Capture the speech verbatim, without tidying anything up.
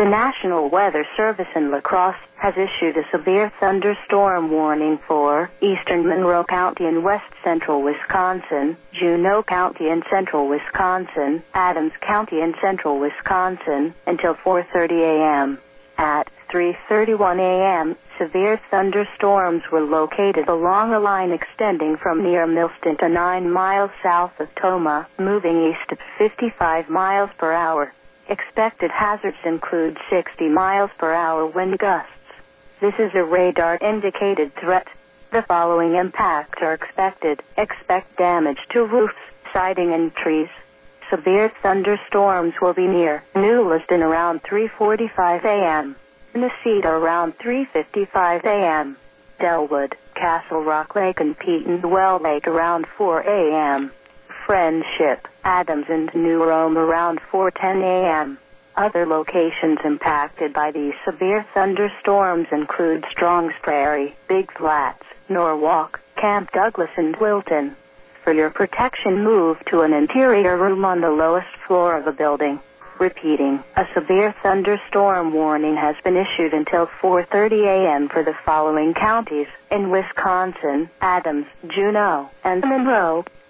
The National Weather Service in La Crosse has issued a severe thunderstorm warning for eastern Monroe County and west central Wisconsin, Juneau County and central Wisconsin, Adams County and central Wisconsin, until four thirty a.m. At three thirty-one a.m., severe thunderstorms were located along a line extending from near Millston to nine miles south of Tomah, moving east at fifty-five miles per hour. Expected hazards include sixty miles per hour wind gusts. This is a radar-indicated threat. The following impacts are expected. Expect damage to roofs, siding, and trees. Severe thunderstorms will be near New Liston around three forty-five a.m. Nacita around three fifty-five a.m. Delwood, Castle Rock Lake, and Petenwell Lake around four a.m. Friendship, Adams, and New Rome around four ten a.m. Other locations impacted by these severe thunderstorms include Strongs Prairie, Big Flats, Norwalk, Camp Douglas, and Wilton. For your protection, move to an interior room on the lowest floor of the building. Repeating, a severe thunderstorm warning has been issued until four thirty a.m. for the following counties in Wisconsin: Adams, Juneau, and Monroe.